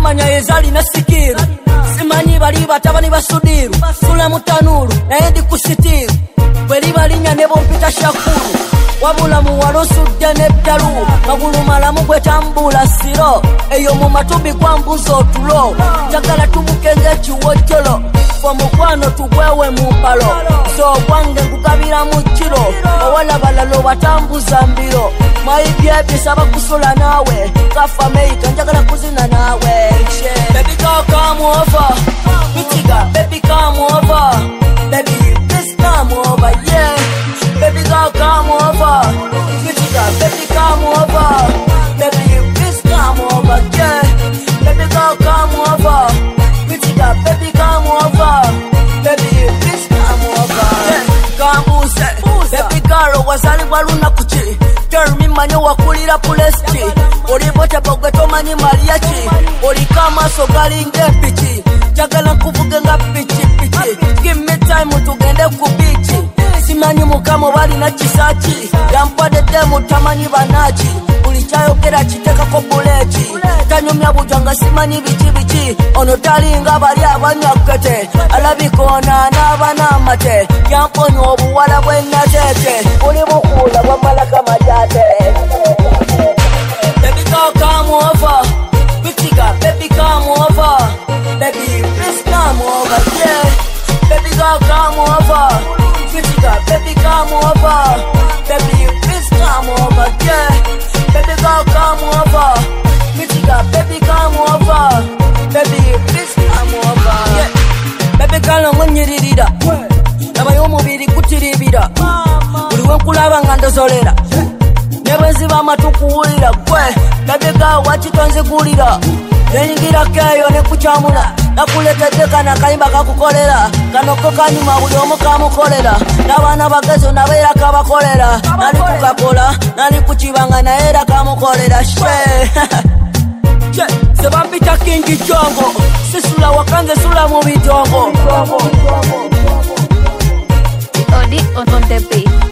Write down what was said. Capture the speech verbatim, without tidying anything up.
namanya ezali na sikiru simanyi bali batabani basudiru sula mutanuru naye ndi kusitiru bweri balinya ne bompita shakuru wabula muwalo sudde n'eddalu magulu malamu gwetambula siro eyo mu matubi kwa mbuzi otulo njagala tubuke ng'ekiwojjolo fwe mukwano tugwewe mu mpalo so gwange nkugabira mu kiro owala balalo batambuza mbiro mwayibyebisa bakusula naawe kafa meika njagala kuzina naawe baby girl come over bitiga baby come over baby please come over yeah baby girl come over bitiga baby come over baby please come over yeah baby girl come over bitiga baby come over baby please come over yeah kambuse baby girl wazalibwa lunaku ki tell me manyo wakulira pulesti oli bota bogwe tomanyi malia ki oli kama so galinge pichi jagala nkuvuge nga pichi pichi give me time tugende ku bichi simanyi mukamo bali na kisachi yampade demo tamanyi banachi ulichayogera kitekako buleki tanyumya bujanga simanyi bichi bichi ono talinga bali abanyakete alabikona n'abana amate yamponye obuwala bwennatete oli bukula bwamalaka majate baby girl come over bitiga baby come over baby please come over yeah baby girl come over bitiga baby come over baby please come over yeah baby girl come over bitiga baby come over baby please come over yeah baby girl ngonyirira nabayo mubiri kutiribira uliwe nkulaba nga ndozolera nebweziba amatukuwulira gwe nabega wakitonze gulira nenyingira keyo nekukyamula nakuletedde kana kayimba kakukolera kanoko kanyuma buli omu kamukolera n'abaana bagezo nabeera kabakolera nali kukakola nali kukibanga naye era kamukolera she sebambita kingi jongo sisula wakanze sula mu bitongo Odi on the beat.